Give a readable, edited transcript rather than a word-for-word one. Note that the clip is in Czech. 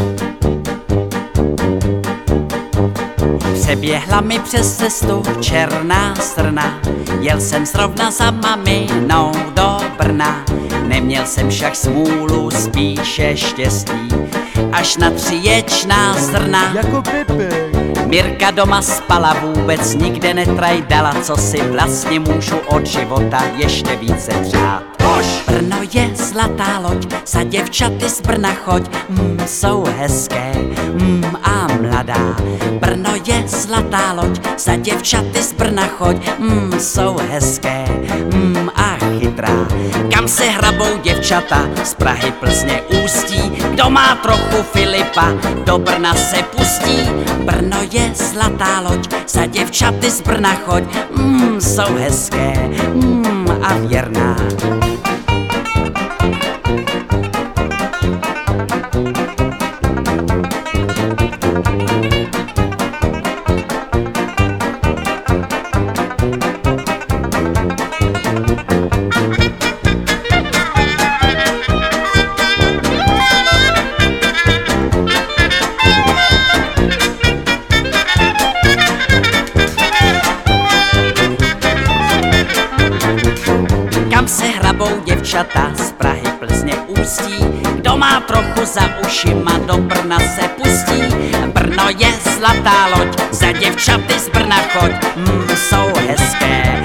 Přeběhla mi přes cestu černá srna, jel jsem zrovna za maminou do Brna. Neměl jsem však smůlu, spíše štěstí, až na 3 ječná zrna. Jako Pepe. Mirka doma spala, vůbec nikde netrajdala, co si vlastně můžu od života ještě více přát. Brno je zlatá loď, za děvčaty z Brna choď, jsou hezké, a mladá. Brno je zlatá loď, za děvčaty z Brna choď, jsou hezké, a chytrá. Kam se hrabou děvčata, z Prahy, Plzně, Ústí, kdo má trochu Filipa, do Brna se pustí. Brno je zlatá loď, za děvčaty z Brna choď, jsou hezké, a věrná. Kam se hrabou děvčata z Prahy, Plzně, Ústí, kdo má trochu za ušima, do Brna se pustí. Brno je zlatá loď, za děvčaty z Brna choď, jsou hezké,